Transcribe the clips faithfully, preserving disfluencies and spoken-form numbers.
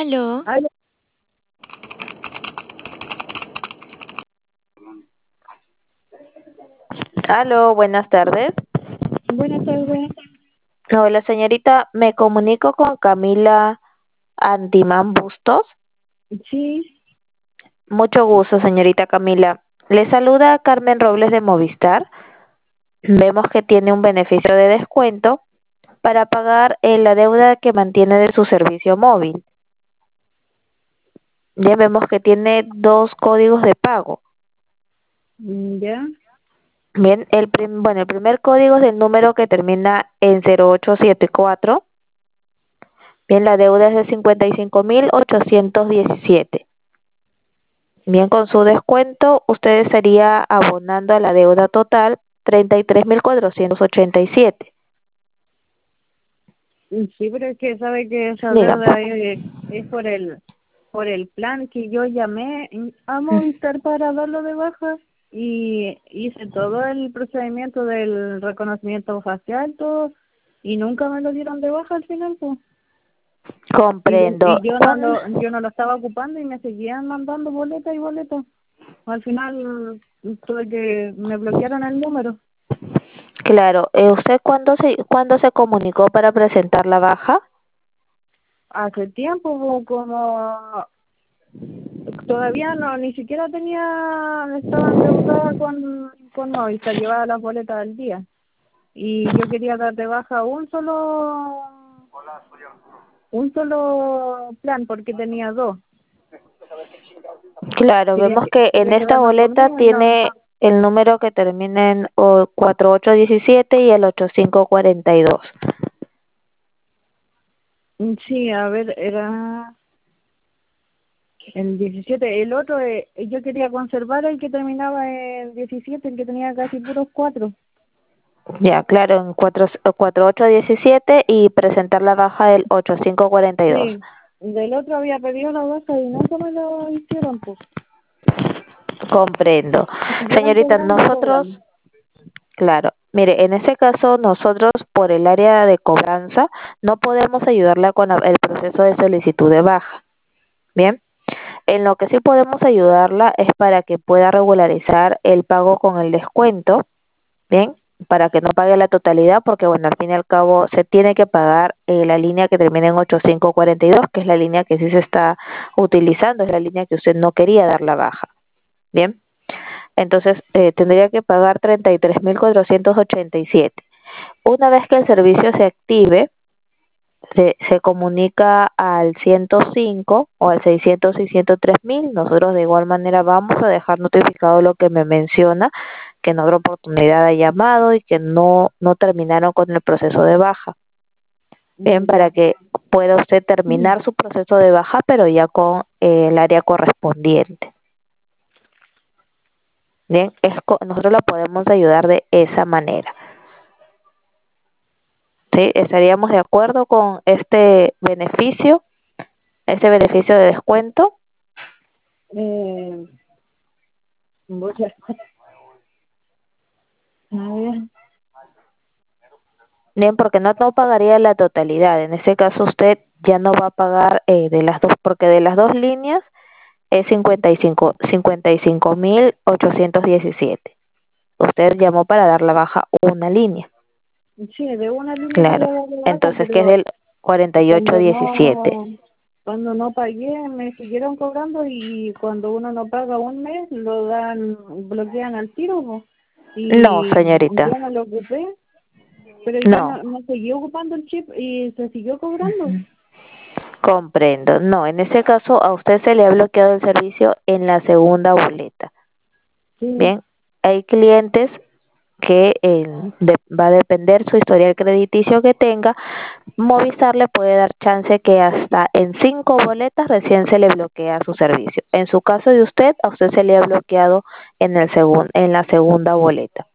Aló, Aló, Aló, buenas tardes. buenas tardes. Hola, señorita, me comunico con Camila Antimán Bustos. Sí, Mucho gusto, señorita Camila. Le saluda Carmen Robles de Movistar. Vemos que tiene un beneficio de descuento para pagar eh, la deuda que mantiene de su servicio móvil. Ya vemos que tiene dos códigos de pago. mm, ya. Bien, el prim- bueno, el primer código es el número que termina en cero ocho siete cuatro. Bien, la deuda es de cincuenta y cinco mil ochocientos diecisiete. Bien, con su descuento, usted estaría abonando a la deuda total treinta y tres mil cuatrocientos ochenta y siete. Mm, Sí, pero es que sabe que esa Dígame. deuda es, es por el por el plan que yo llamé a Movistar para darlo de baja y hice todo el procedimiento del reconocimiento facial, todo, y nunca me lo dieron de baja al final, pues. Y yo, Comprendo. y yo no ¿Cuán- lo yo no lo estaba ocupando y me seguían mandando boleta y boleta. Al final tuve que me bloquearon el número. Claro, eh, ¿usted cuándo se, cuándo se comunicó para presentar la baja? Hace tiempo, po, como todavía no, ni siquiera tenía, estaba endeudada con, con Movistar, llevaba las boletas al día. Y yo quería dar de baja un solo, un solo plan porque tenía dos. Claro, Quería, vemos que- que en quería esta quedarme con boleta uno y no. tiene el número que termina en o, cuatro ocho diecisiete y el ocho cinco cuarenta y dos. Mm, Sí, a ver, era el diecisiete. El otro, eh, yo quería conservar el que terminaba en diecisiete, el que tenía casi puros cuatro. Ya, claro, en cuatro ocho diecisiete y presentar la baja del ocho cinco cuarenta y dos. Sí, del otro había pedido la baja y nunca me lo hicieron, pues. Comprendo. Me siguieron Señorita, cobrando y nosotros, cobrando. claro, mire, en ese caso nosotros por el área de cobranza no podemos ayudarla con la- el proceso de solicitud de baja. Bien, en lo que sí podemos ayudarla es para que pueda regularizar el pago con el descuento. Bien, para que no pague la totalidad, porque bueno, al fin y al cabo se tiene que pagar eh, la línea que termina en ocho cinco cuarenta y dos, que es la línea que sí se está utilizando, es la línea que usted no quería dar la baja. Bien, entonces eh, tendría que pagar treinta y tres mil cuatrocientos ochenta y siete. Una vez que el servicio se active, se, se comunica al ciento cinco o al seiscientos y ciento tres mil. Nosotros de igual manera vamos a dejar notificado lo que me menciona, que en otra oportunidad ha llamado y que no, no terminaron con el proceso de baja. Bien, Mm, para Ya. que pueda usted terminar su proceso de baja, pero ya con eh, el área correspondiente. Bien, es co- nosotros la podemos ayudar de esa manera. ¿Sí? ¿Estaríamos de acuerdo con este beneficio, este beneficio de descuento? Eh, voy a, a ver, Bien, porque no, no pagaría la totalidad. En ese caso usted ya no va a pagar eh, de las dos, porque de las dos líneas es cincuenta y cinco cincuenta y cinco mil ochocientos diecisiete. Usted llamó para dar la baja una línea, sí, de una línea claro. quería dar de baja, Entonces, que es pero del cuarenta y ocho cuando diecisiete. no, cuando no pagué me siguieron cobrando y cuando uno no paga un mes lo dan, bloquean al tiro, po. No, Y señorita, yo no lo ocupé, pero yo no, no, no seguí ocupando el chip y se siguió cobrando. comprendo. No, en ese caso a usted se le ha bloqueado el servicio en la segunda boleta. Sí, Bien, hay clientes que eh, de- va a depender su historial crediticio que tenga. Movistar le puede dar chance que hasta en cinco boletas recién se le bloquea su servicio. En su caso de usted, a usted se le ha bloqueado en el segun- en la segunda boleta.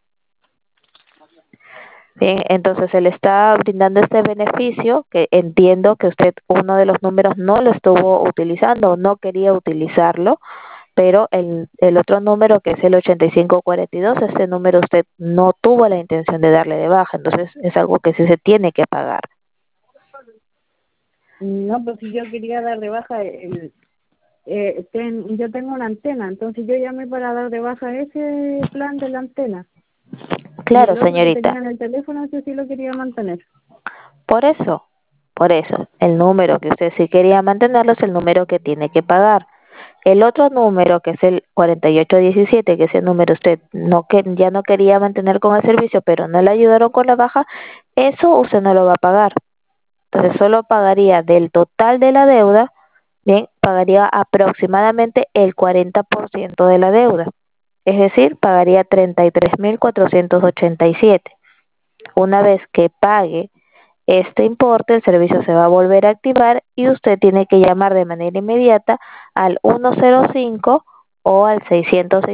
Bien, entonces se le está brindando este beneficio que entiendo que usted uno de los números no lo estuvo utilizando o no quería utilizarlo, pero el, el otro número que es el ochenta y cinco cuarenta y dos, este número usted no tuvo la intención de darle de baja, entonces es algo que sí se tiene que pagar. No, pues si yo quería dar de baja el, eh, ten- yo tengo una antena, entonces yo llamé para dar de baja ese plan de la antena. Y Claro, el otro que tenía señorita. en el teléfono, ese sí lo quería mantener. Por eso, por eso, el número que usted sí quería mantenerlo es el número que tiene que pagar. El otro número, que es el cuarenta y ocho diecisiete, que ese número usted no que ya no quería mantener con el servicio, pero no le ayudaron con la baja, eso usted no lo va a pagar. Entonces solo pagaría del total de la deuda, bien, pagaría aproximadamente el cuarenta por ciento de la deuda. Es decir, pagaría treinta y tres mil cuatrocientos ochenta y siete. Una vez que pague este importe, el servicio se va a volver a activar y usted tiene que llamar de manera inmediata al ciento cinco o al seiscientos